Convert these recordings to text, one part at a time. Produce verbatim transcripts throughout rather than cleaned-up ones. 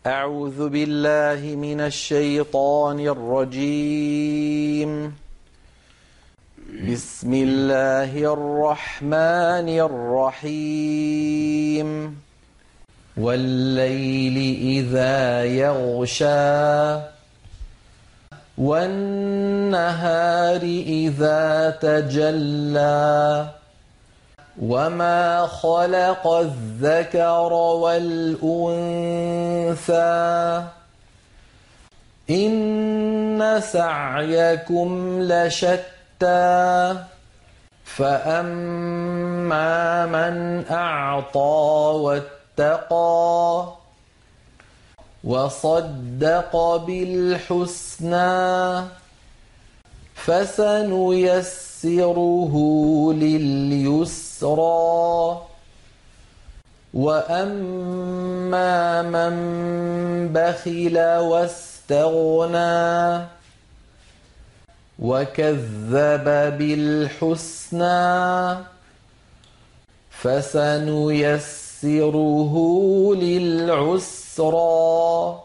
أعوذ بالله من الشيطان الرجيم. بسم الله الرحمن الرحيم. والليل إذا يغشى والنهار إذا تجلى وما خلق الذكر والأنثى إن سعيكم لشتى فأما من أعطى واتقى وصدق بالحسنى فسنيسره لليسرى وأما من بخل واستغنى وكذب بالحسنى فسنيسره للعسرى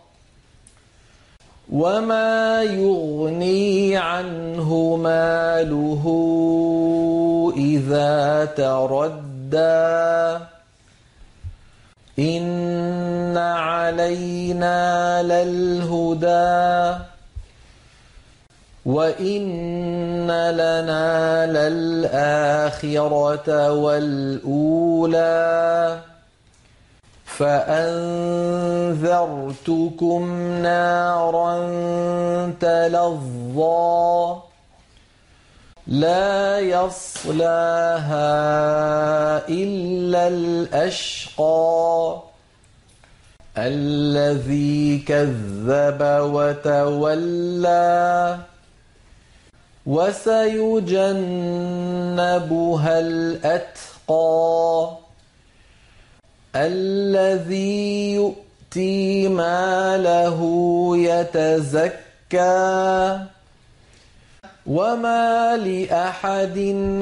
وما يغني عنه ماله إذا تردى إن علينا للهدى وإن لنا للآخرة والأولى فأنذرتكم نارا تلظى لا يصلاها إلا الأشقى الذي كذب وتولى وسيجنبها الأتقى الذي يؤتي ماله يتزكى وما لأحد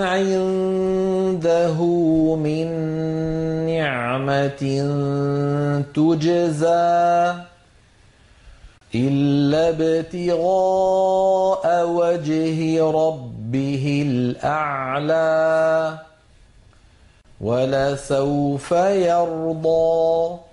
عنده من نعمة تجزى إلا ابتغاء وجه ربه الأعلى ولسوف يرضى.